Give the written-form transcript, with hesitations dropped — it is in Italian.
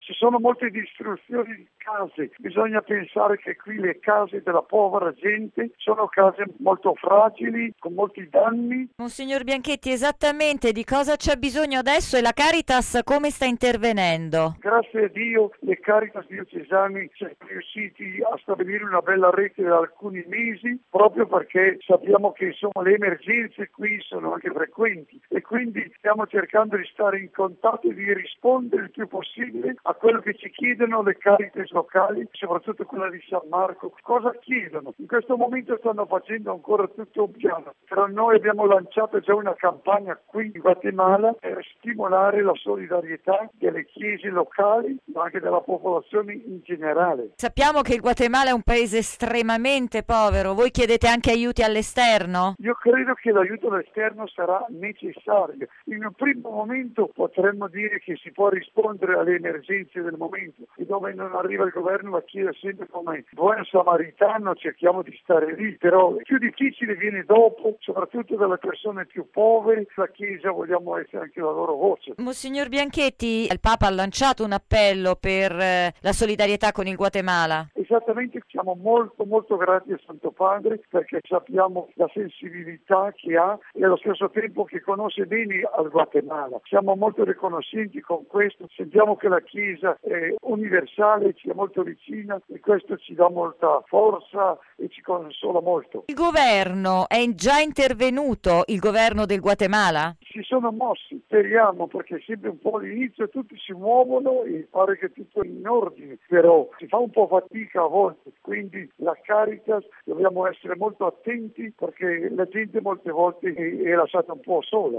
Ci sono molte distruzioni di case, bisogna pensare che qui le case della povera gente sono case molto fragili, con molti danni. Monsignor Bianchetti, esattamente di cosa c'è bisogno adesso e la Caritas come sta intervenendo? Grazie a Dio le Caritas diocesani sono riusciti a stabilire una bella rete da alcuni mesi, proprio perché sappiamo che insomma le emergenze qui sono anche frequenti e quindi stiamo cercando di stare in contatto e di rispondere il più possibile a quello che ci chiedono le Caritas locali, soprattutto quella di San Marco. Cosa chiedono? In questo momento stanno facendo ancora tutto un piano, però noi abbiamo lanciato già una campagna qui in Guatemala per stimolare la solidarietà delle chiese locali ma anche della popolazione in generale. Sappiamo che il Guatemala è un paese estremamente povero, voi chiedete anche aiuti all'esterno? Io credo che l'aiuto all'esterno sarà necessario. In un primo momento potremmo dire che si può rispondere alle emergenze del momento e dove non arriva il governo la Chiesa sempre come buon samaritano cerchiamo di stare lì, però più difficile viene dopo, soprattutto dalle persone più povere, la Chiesa vogliamo essere anche la loro voce. Monsignor Bianchetti, il Papa ha lanciato un appello per la solidarietà con il Guatemala. Esattamente, siamo molto grati al Santo Padre perché sappiamo la sensibilità che ha e allo stesso tempo che conosce bene al Guatemala. Siamo molto riconoscenti con questo, sentiamo che la Chiesa è universale, ci è molto vicina e questo ci dà molta forza e ci consola molto. Il governo è già intervenuto, il governo del Guatemala? Si sono mossi, speriamo, perché sempre un po' all'inizio tutti si muovono e pare che tutto è in ordine, però si fa un po' fatica a volte, quindi la Caritas dobbiamo essere molto attenti perché la gente molte volte è lasciata un po' sola.